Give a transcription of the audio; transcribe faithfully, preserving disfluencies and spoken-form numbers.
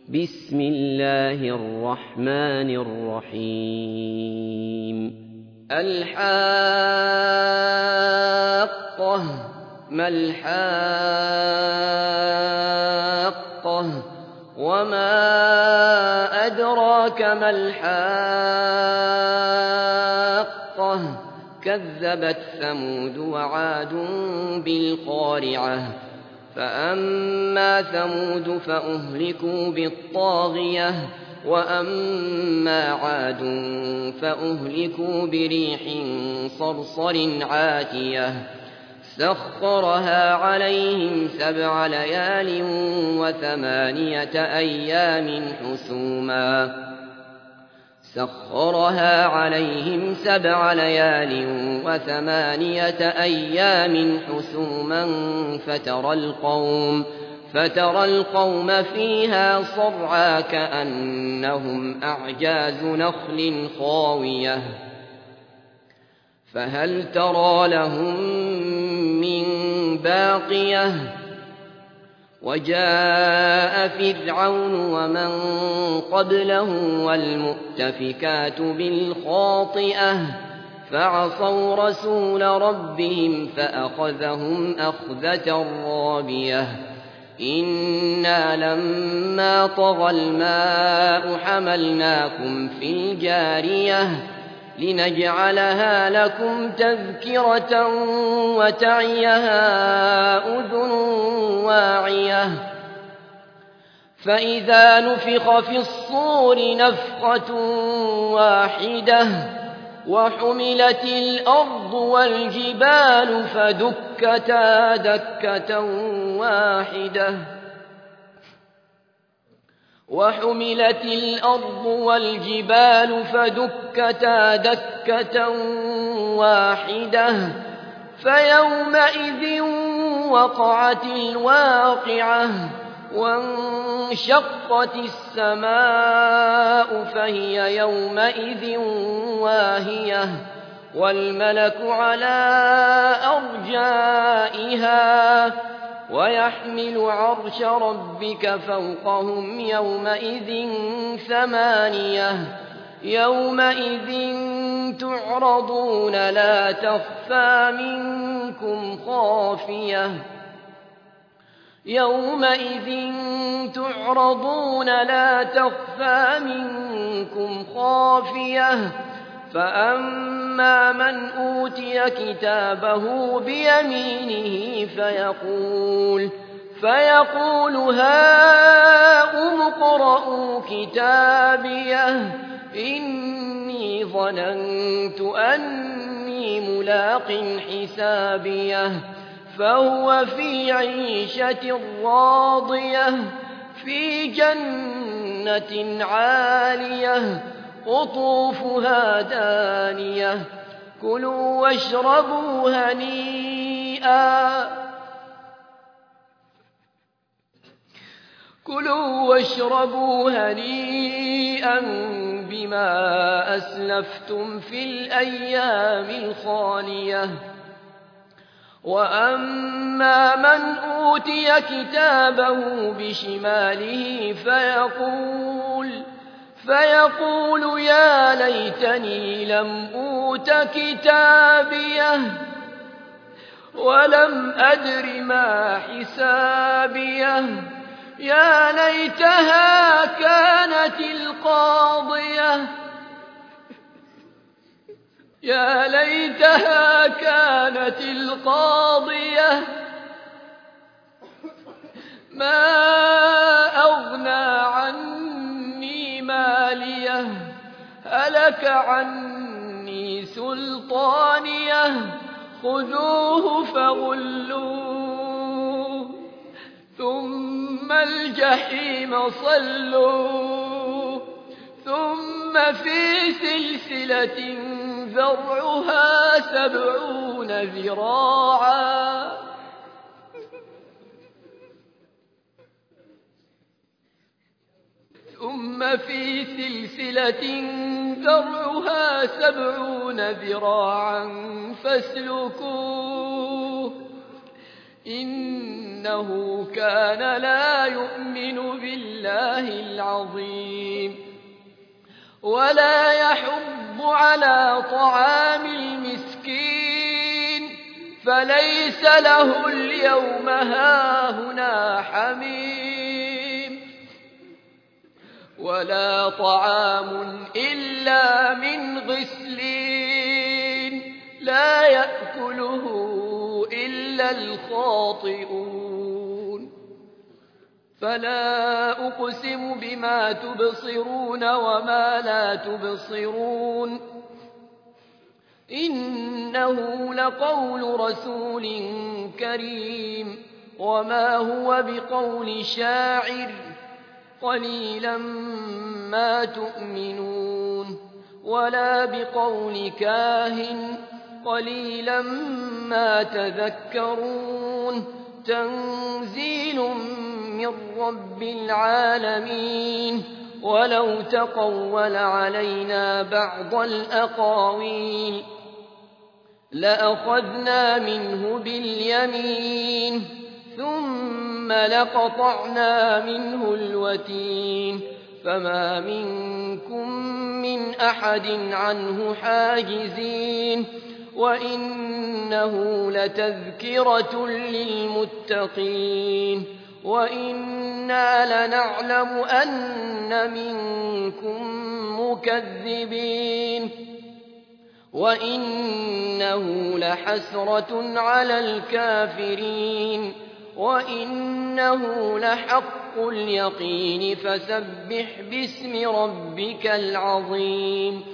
بسم الله الرحمن الرحيم الحاقة ما الحاقة وما أدراك ما الحاقة كذبت ثمود وعاد بالقارعة فأما ثمود فأهلكوا بالطاغية وأما عاد فأهلكوا بريح صرصر عاتية سخرها عليهم سبع ليال وثمانية أيام حسوما سخرها عليهم سبع ليال وثمانية أيام حسوما فترى القوم فترى القوم فيها صرعى كأنهم أعجاز نخل خاوية فهل ترى لهم من باقية وجاء فرعون ومن قبله والمؤتفكات بالخاطئة فعصوا رسول ربهم فأخذهم أخذة رابية إنا لما طغى الماء حملناكم في الجارية لنجعلها لكم تذكرة وتعيها أذن واعية فإذا نفخ في الصور نفخة واحدة وحملت الأرض والجبال فدكتا دكة واحدة وحملت الأرض والجبال فدكتا دكة واحدة فيومئذ وقعت الواقعة وانشقت السماء فهي يومئذ واهية والملك على أرجائها ويحمل عرش ربك فوقهم يومئذ ثمانية يومئذ تعرضون لا تخفى منكم خافية يومئذ تعرضون لا تخفى منكم خافية فأما من أوتي كتابه بيمينه فيقول فيقول هاؤم اقرءوا كتابيه إني ظننت أني ملاق حسابيه فهو في عيشة راضية في جنة عالية قطوفها دانية كلوا واشربوا هنيئا كلوا واشربوا هنيئا بما أسلفتم في الأيام الخالية وأما من أوتي كتابه بشماله فيقول فيقول يا ليتني لم أوت كتابيه ولم أدر ما حسابيه يا ليتها كانت القاضية يا ليتها كانت القاضية ما أغنى عني ماليه هلك عني سلطانيه خذوه فغلوه ثم الجحيم صلوه ثم في سلسلة ذرعها سبعون ذراعا ثم في سلسلة ذرعها سبعون ذراعا فاسلكوه إن إنه كان لا يؤمن بالله العظيم ولا يحض على طعام المسكين فليس له اليوم هاهنا حميم ولا طعام إلا من غسلين لا يأكله إلا الخاطئون فلا أقسم بما تبصرون وما لا تبصرون إنه لقول رسول كريم وما هو بقول شاعر قليلا ما تؤمنون ولا بقول كاهن قليلا ما تذكرون تنزيل من رب العالمين ولو تقول علينا بعض الأقاويل لأخذنا منه باليمين ثم لقطعنا منه الوتين فما منكم من أحد عنه حاجزين وإنه لتذكرة للمتقين وإنا لنعلم أن منكم مكذبين وإنه لحسرة على الكافرين وإنه لحق اليقين فسبح باسم ربك العظيم